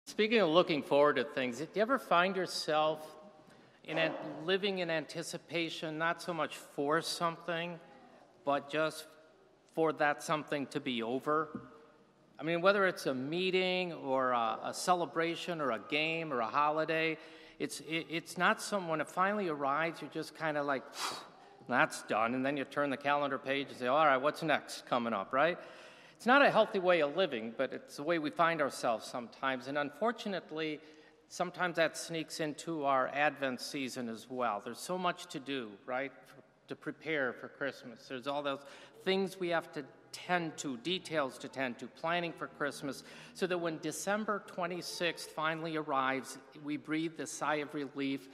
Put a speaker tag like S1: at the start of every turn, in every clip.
S1: Speaking of looking forward to things, do you ever find yourself living in anticipation, not so much for something, but just for that something to be over? I mean, whether it's a meeting or a celebration or a game or a holiday, it's not when it finally arrives, you're just kind of like, that's done, and then you turn the calendar page and say, all right, what's next coming up, right? It's not a healthy way of living, but it's the way we find ourselves sometimes. And unfortunately, sometimes that sneaks into our Advent season as well. There's so much to do, right, to prepare for Christmas. There's all those things we have to tend to, details to tend to, planning for Christmas, so that when December 26th finally arrives, we breathe this sigh of relief.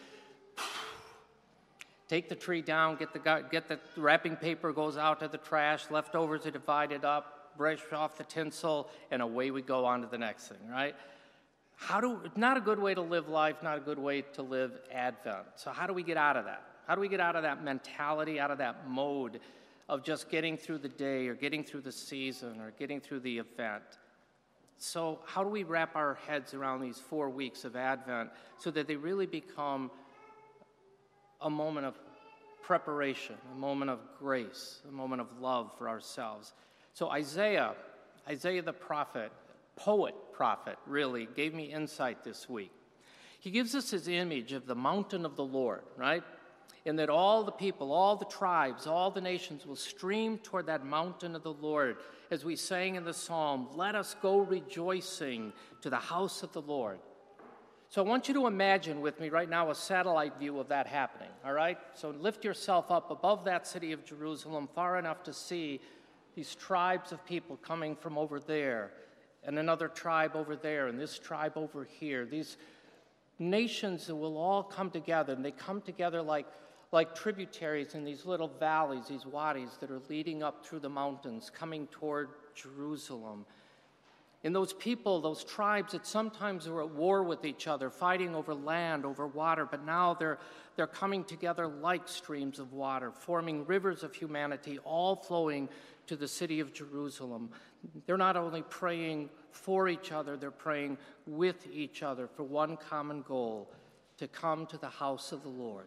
S1: Take the tree down, get the wrapping paper goes out to the trash, leftovers are divided up, brush off the tinsel, and away we go on to the next thing, right? Not a good way to live life, not a good way to live Advent. So how do we get out of that? How do we get out of that mentality, out of that mode of just getting through the day or getting through the season or getting through the event? So how do we wrap our heads around these 4 weeks of Advent so that they really become a moment of preparation, a moment of grace, a moment of love for ourselves? So Isaiah the prophet, prophet, really, gave me insight this week. He gives us his image of the mountain of the Lord, right? And that all the people, all the tribes, all the nations will stream toward that mountain of the Lord. As we sang in the psalm, let us go rejoicing to the house of the Lord. So I want you to imagine with me right now a satellite view of that happening, all right? So lift yourself up above that city of Jerusalem far enough to see these tribes of people coming from over there, and another tribe over there, and this tribe over here. These nations that will all come together, and they come together like tributaries in these little valleys, these wadis that are leading up through the mountains, coming toward Jerusalem. And those people, those tribes that sometimes were at war with each other, fighting over land, over water, but now they're coming together like streams of water, forming rivers of humanity, all flowing to the city of Jerusalem. They're not only praying for each other, they're praying with each other for one common goal, to come to the house of the Lord.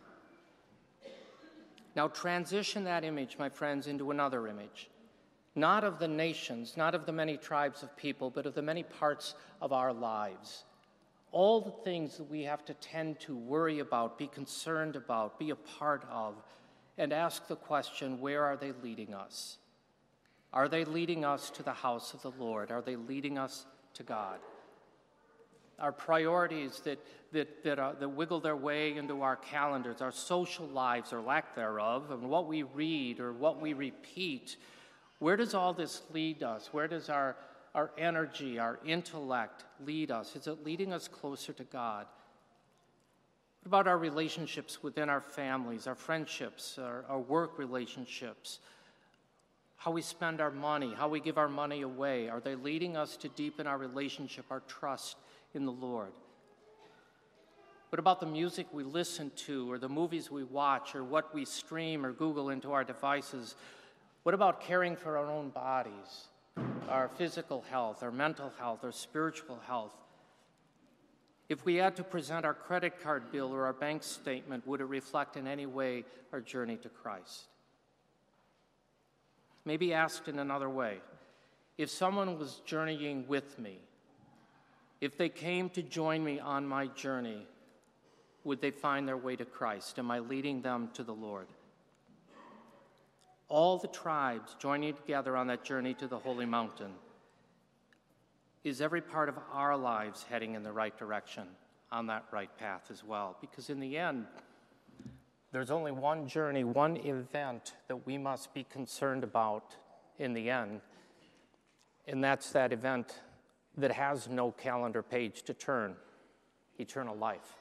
S1: Now transition that image, my friends, into another image. Not of the nations, not of the many tribes of people, but of the many parts of our lives. All the things that we have to tend to, worry about, be concerned about, be a part of, and ask the question, where are they leading us? Are they leading us to the house of the Lord? Are they leading us to God? Our priorities that wiggle their way into our calendars, our social lives or lack thereof, and what we read or what we repeat, where does all this lead us? Where does our energy, our intellect lead us? Is it leading us closer to God? What about our relationships within our families, our friendships, our work relationships? How we spend our money, how we give our money away? Are they leading us to deepen our relationship, our trust in the Lord? What about the music we listen to or the movies we watch or what we stream or Google into our devices? What about caring for our own bodies, our physical health, our mental health, our spiritual health? If we had to present our credit card bill or our bank statement, would it reflect in any way our journey to Christ? Maybe asked in another way, if someone was journeying with me, if they came to join me on my journey, would they find their way to Christ? Am I leading them to the Lord? All the tribes joining together on that journey to the holy mountain. Is every part of our lives heading in the right direction, on that right path as well? Because in the end, there's only one journey, one event that we must be concerned about in the end, and that's that event that has no calendar page to turn, eternal life.